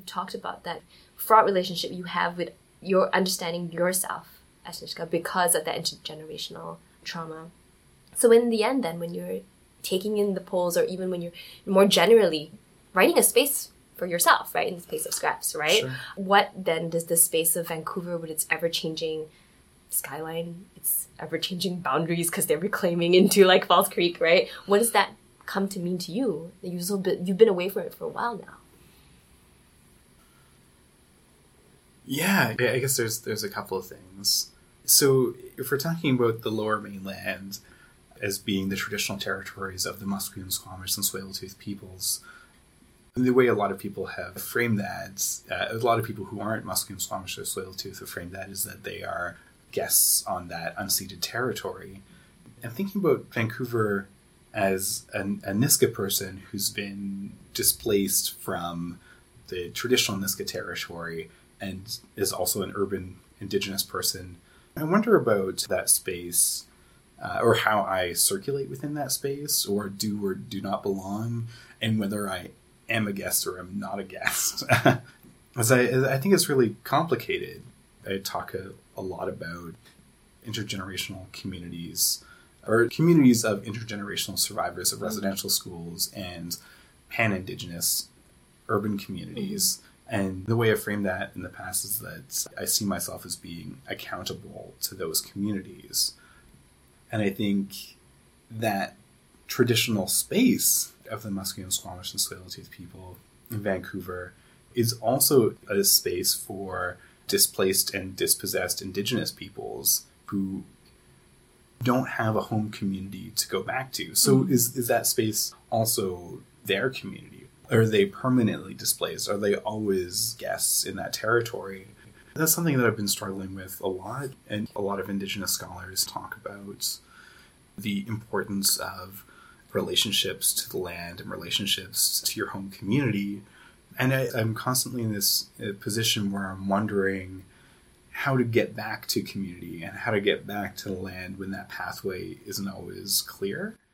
talked about that fraught relationship you have with your understanding yourself as Nishka because of that intergenerational trauma. So in the end then, when you're taking in the polls, or even when you're more generally writing a space for yourself, right, in the space of Scraps, right? Sure. What then does the space of Vancouver with its ever-changing skyline, its ever-changing boundaries because they're reclaiming into like Falls Creek, right? What does that come to mean to you? You've been away from it for a while now. Yeah, I guess there's a couple of things. So if we're talking about the Lower Mainland as being the traditional territories of the Musqueam, Squamish, and Tsleil-Waututh peoples, the way a lot of people have framed that, a lot of people who aren't Musqueam, Squamish, or Tsleil-Waututh have framed that is that they are guests on that unceded territory. And thinking about Vancouver as a Niska person who's been displaced from the traditional Niska territory and is also an urban Indigenous person, I wonder about that space, or how I circulate within that space, or do not belong, and whether I am a guest or am not a guest. As I think it's really complicated. I talk a lot about intergenerational communities, or communities of intergenerational survivors of residential schools and pan-Indigenous urban communities. And the way I framed that in the past is that I see myself as being accountable to those communities. And I think that traditional space of the Musqueam, Squamish, and Tsleil-Waututh people in Vancouver is also a space for displaced and dispossessed Indigenous peoples who don't have a home community to go back to. So is that space also their community? Are they permanently displaced? Are they always guests in that territory? That's something that I've been struggling with a lot, and a lot of Indigenous scholars talk about the importance of relationships to the land and relationships to your home community. And I'm constantly in this position where I'm wondering how to get back to community and how to get back to the land when that pathway isn't always clear.